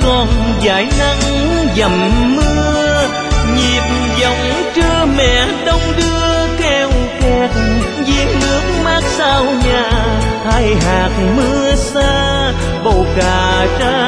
con dải nắng dầm mưa, nhịp dòng trưa mẹ đông đưa keo kẹt, giếng nước mát sau nhà hai hạt mưa xa, bầu cà ra